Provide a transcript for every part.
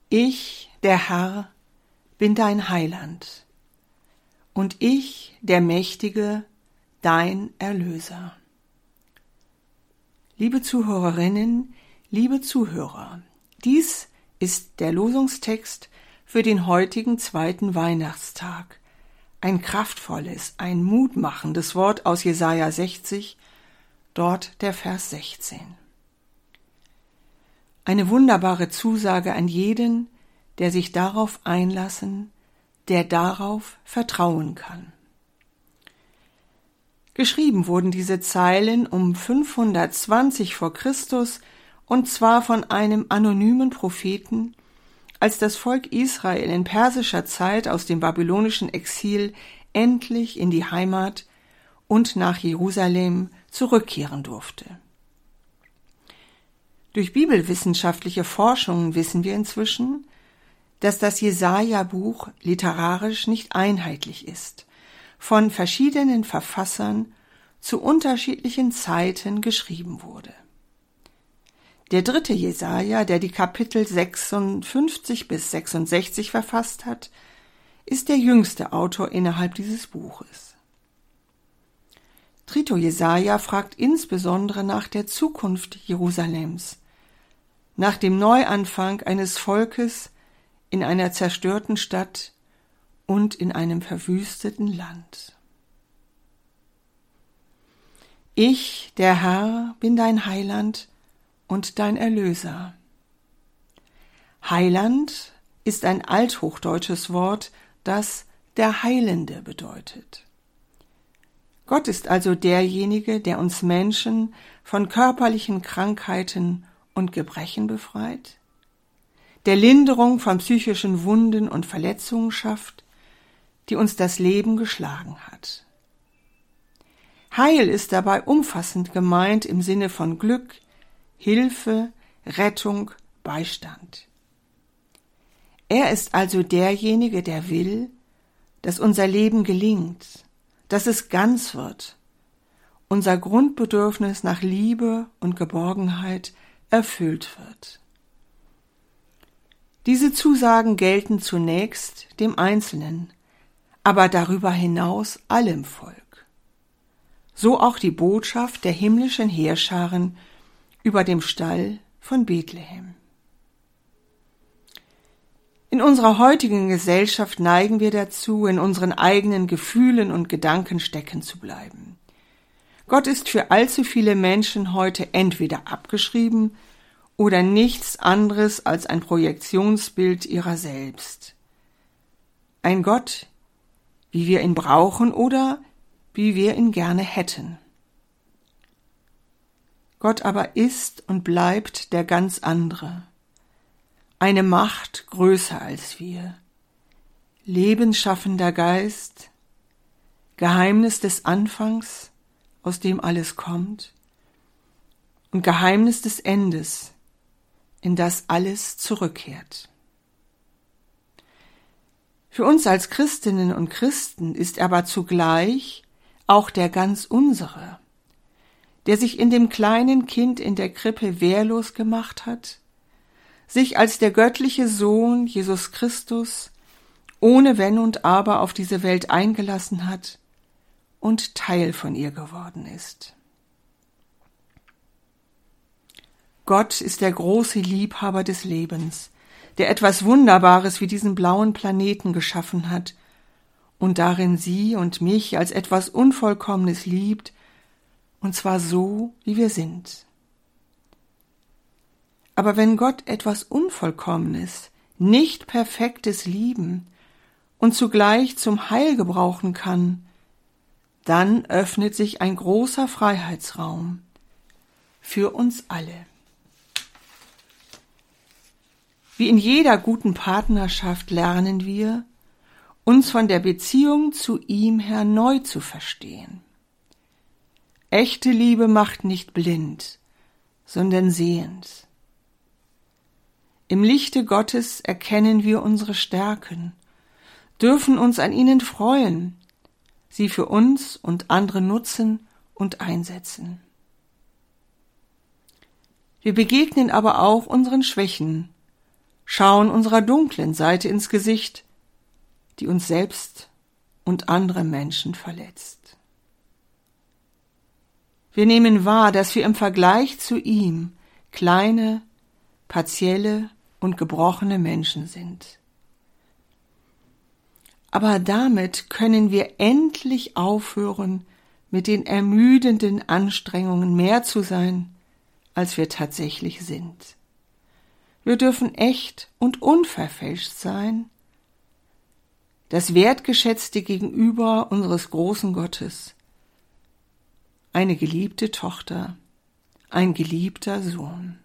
Ich, der Herr, bin dein Heiland, und ich, der Mächtige, dein Erlöser. Liebe Zuhörerinnen, liebe Zuhörer, dies ist der Losungstext für den heutigen 2. Weihnachtstag. Ein kraftvolles, ein mutmachendes Wort aus Jesaja 60, dort der Vers 16. Eine wunderbare Zusage an jeden, der sich darauf einlassen, der darauf vertrauen kann. Geschrieben wurden diese Zeilen um 520 vor Christus und zwar von einem anonymen Propheten, als das Volk Israel in persischer Zeit aus dem babylonischen Exil endlich in die Heimat und nach Jerusalem zurückkehren durfte. Durch bibelwissenschaftliche Forschungen wissen wir inzwischen, dass das Jesaja-Buch literarisch nicht einheitlich ist, von verschiedenen Verfassern zu unterschiedlichen Zeiten geschrieben wurde. Der 3. Jesaja, der die Kapitel 56 bis 66 verfasst hat, ist der jüngste Autor innerhalb dieses Buches. 3. Jesaja fragt insbesondere nach der Zukunft Jerusalems, nach dem Neuanfang eines Volkes in einer zerstörten Stadt und in einem verwüsteten Land. Ich, der Herr, bin dein Heiland und dein Erlöser. Heiland ist ein althochdeutsches Wort, das der Heilende bedeutet. Gott ist also derjenige, der uns Menschen von körperlichen Krankheiten und Gebrechen befreit, der Linderung von psychischen Wunden und Verletzungen schafft, die uns das Leben geschlagen hat. Heil ist dabei umfassend gemeint im Sinne von Glück, Hilfe, Rettung, Beistand. Er ist also derjenige, der will, dass unser Leben gelingt, dass es ganz wird, unser Grundbedürfnis nach Liebe und Geborgenheit erfüllt wird. Diese Zusagen gelten zunächst dem Einzelnen, aber darüber hinaus allem Volk. So auch die Botschaft der himmlischen Heerscharen über dem Stall von Bethlehem. In unserer heutigen Gesellschaft neigen wir dazu, in unseren eigenen Gefühlen und Gedanken stecken zu bleiben. Gott ist für allzu viele Menschen heute entweder abgeschrieben oder nichts anderes als ein Projektionsbild ihrer selbst. Ein Gott, wie wir ihn brauchen oder wie wir ihn gerne hätten. Gott aber ist und bleibt der ganz andere. Eine Macht größer als wir. Lebensschaffender Geist, Geheimnis des Anfangs, aus dem alles kommt, und Geheimnis des Endes, in das alles zurückkehrt. Für uns als Christinnen und Christen ist aber zugleich auch der ganz unsere, der sich in dem kleinen Kind in der Krippe wehrlos gemacht hat, sich als der göttliche Sohn Jesus Christus ohne Wenn und Aber auf diese Welt eingelassen hat und Teil von ihr geworden ist. Gott ist der große Liebhaber des Lebens, der etwas Wunderbares wie diesen blauen Planeten geschaffen hat und darin sie und mich als etwas Unvollkommenes liebt, und zwar so, wie wir sind. Aber wenn Gott etwas Unvollkommenes, nicht Perfektes lieben und zugleich zum Heil gebrauchen kann, dann öffnet sich ein großer Freiheitsraum für uns alle. Wie in jeder guten Partnerschaft lernen wir, uns von der Beziehung zu ihm her neu zu verstehen. Echte Liebe macht nicht blind, sondern sehend. Im Lichte Gottes erkennen wir unsere Stärken, dürfen uns an ihnen freuen, sie für uns und andere nutzen und einsetzen. Wir begegnen aber auch unseren Schwächen schauen unserer dunklen Seite ins Gesicht, die uns selbst und andere Menschen verletzt. Wir nehmen wahr, dass wir im Vergleich zu ihm kleine, partielle und gebrochene Menschen sind. Aber damit können wir endlich aufhören, mit den ermüdenden Anstrengungen mehr zu sein, als wir tatsächlich sind. Wir dürfen echt und unverfälscht sein, das wertgeschätzte Gegenüber unseres großen Gottes, eine geliebte Tochter, ein geliebter Sohn.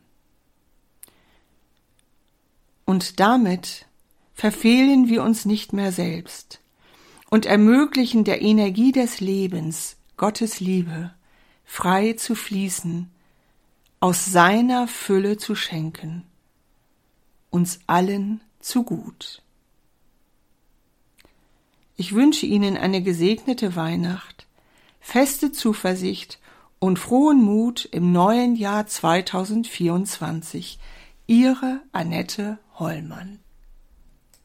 Und damit verfehlen wir uns nicht mehr selbst und ermöglichen der Energie des Lebens, Gottes Liebe, frei zu fließen, aus seiner Fülle zu schenken, uns allen zu gut. Ich wünsche Ihnen eine gesegnete Weihnacht, feste Zuversicht und frohen Mut im neuen Jahr 2024. Ihre Annette Hollmann.